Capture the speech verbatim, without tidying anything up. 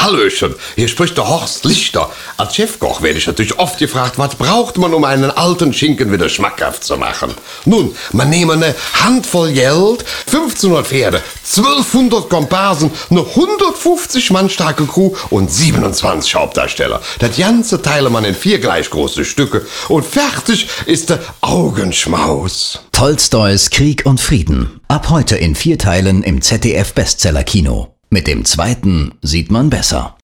Hallöchen, hier spricht der Horst Lichter. Als Chefkoch werde ich natürlich oft gefragt, was braucht man, um einen alten Schinken wieder schmackhaft zu machen? Nun, man nehme eine Handvoll Geld, fünfzehnhundert Pferde, zwölfhundert Komparsen, eine hundertfünfzig Mann starke Crew und siebenundzwanzig Hauptdarsteller. Das Ganze teile man in vier gleich große Stücke und fertig ist der Augenschmaus. Tolstois Krieg und Frieden. Ab heute in vier Teilen im Z D F Bestseller Kino. Mit dem zweiten sieht man besser.